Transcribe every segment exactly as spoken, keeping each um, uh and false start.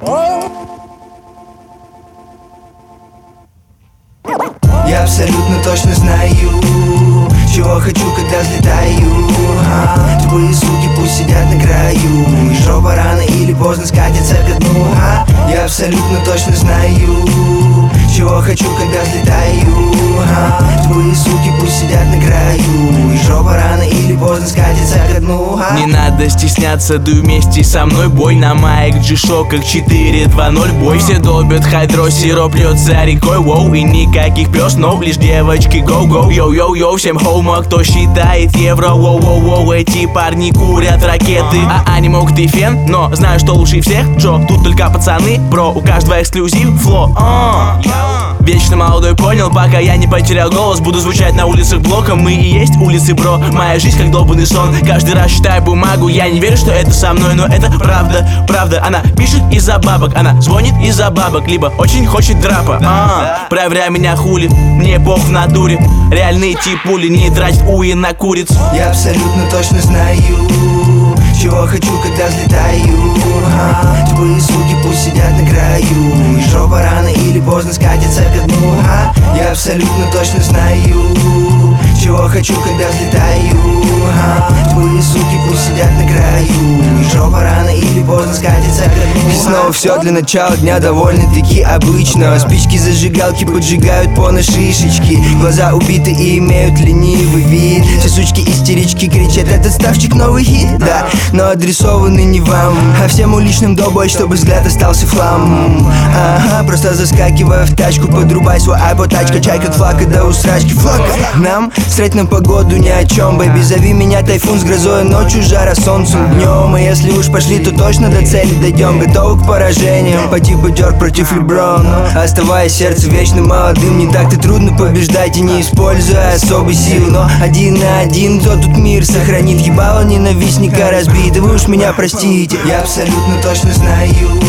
Я абсолютно точно знаю, чего хочу, когда взлетаю. а, Тупые суки пусть сидят на краю, и жопа рано или поздно скатится ко дну. а, Я абсолютно точно знаю, чего хочу, когда взлетаю. а, Тупые суки пусть сидят на краю, и жопа рано или поздно скатится ко дну. а. Не надо стесняться, дуй вместе со мной. Бой на Майк G-шоках четыре два ноль бой. Все долбят хайдро, сироп льет за рекой. Воу, и никаких пёс, но лишь девочки гоу-гоу. Йоу-йоу-йоу, всем хоума, кто считает евро. Воу-воу-воу, эти парни курят ракеты. А они могут и фен, но знаю, что лучше всех. Джо, тут только пацаны, бро, у каждого эксклюзив фло. а. Вечно молодой, понял, пока я не потерял голос. Буду звучать на улицах блока, мы и есть улицы, бро. Моя жизнь как долбанный сон, каждый раз читаю бумагу. Я не верю, что это со мной, но это правда, правда. Она пишет из-за бабок, она звонит из-за бабок, либо очень хочет драпа. а, Проверяй меня, хули, мне бог в натуре. Реальные типули не тратят уи на куриц. Я абсолютно точно знаю, чего хочу, когда взлетаю. а, Тупые суки пусть сидят на краю, и жопа рано или поздно скатится ко дну. а, Я абсолютно точно знаю, чего хочу, когда взлетаю. а, Тупые суки пусть сидят на краю, и жопа рано или поздно скатится ко дну. И снова все для начала дня довольно-таки обычно. Спички зажигалки поджигают по на шишечки. Глаза убиты и имеют ленивый вид. Все сучки истерички кричат: этот ставчик новый хит, да, но адресованы не вам, а всем уличным добой, чтобы взгляд остался флам. Ага, просто заскакивая в тачку, подрубай свой айпод, тачка, чай как флака до усрачки. Флака нам срать на погоду ни о чем, бэйби, зови меня тайфун с грозой, ночью жара, солнцем днем. И если уж пошли, то точно до цели дойдем, готовы к поражениям, по типу Дёрк против Леброна. Оставаясь сердце вечно молодым, не так-то трудно побеждать и не используя особой силы. Но один на один, кто тут мир сохранит? Ебало ненавистника разбито, вы уж меня простите. Я абсолютно точно знаю,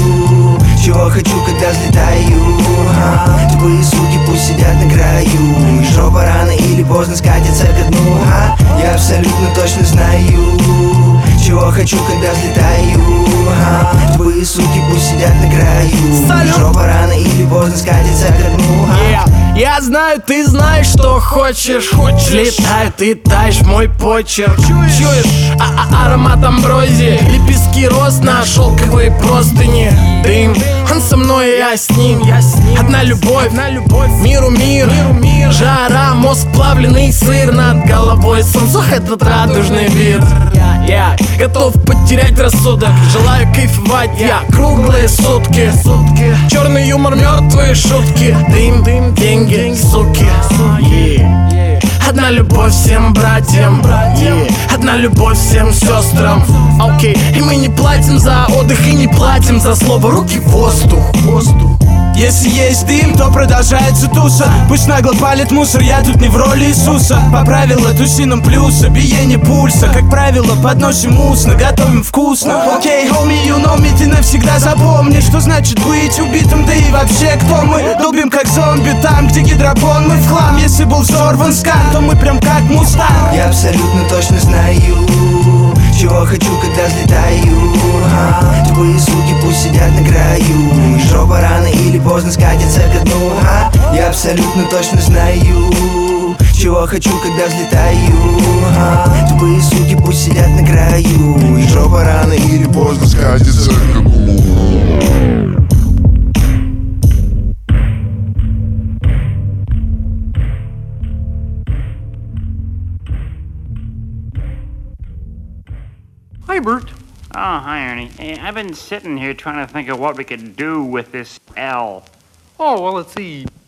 чего хочу, когда взлетаю. а, Тупые суки пусть сидят на краю, и жопа рано или поздно скатится ко дну. а, Я абсолютно точно знаю, чего хочу, когда взлетаю. а, Тупые суки пусть сидят на краю, и жопа рано или поздно скатится ко дну. а. Я знаю, ты знаешь, что хочешь, хочешь. Летай, ты таешь мой почерк. Чуешь? Чуешь? А -а Аромат амброзии, лепестки роз на шелковые простыни. Дым, он со мной, и я с ним. Одна любовь, миру мир. Жара, мозг плавленый сыр над головой. Солнце, этот радужный вид. Я готов потерять рассудок, желаю кайфовать я круглые сутки. Черный юмор, мертвые шутки. Дым, дым, деньги, суки. yeah. Одна любовь всем братьям, yeah. Одна любовь всем сестрам. Окей, okay. И мы не платим за отдых и не платим за слово. Руки в воздух, воздух. Если есть дым, то продолжается туса. Пусть нагло палит мусор, я тут не в роли Иисуса. По правилам тусином плюса, биение пульса. Как правило, подносим устно, готовим вкусно. Окей, homie, you know me, ты навсегда запомни, что значит быть убитым, да и вообще кто мы. Долбим как зомби там, где гидропон, мы в хлам. Если был взорван скан, то мы прям как мустанг. Я абсолютно точно знаю, чего хочу, когда взлетаю. а, Тупые суки пусть сидят на краю, и жопа рано или поздно скатится ко дну. а, Я абсолютно точно знаю, чего хочу, когда взлетаю. а, Тупые суки пусть сидят на краю, и жопа рано или поздно скатится ко дну. Hi, Bert. Oh, hi, Ernie. Hey, I've been sitting here trying to think of what we could do with this L. Oh, well, let's see.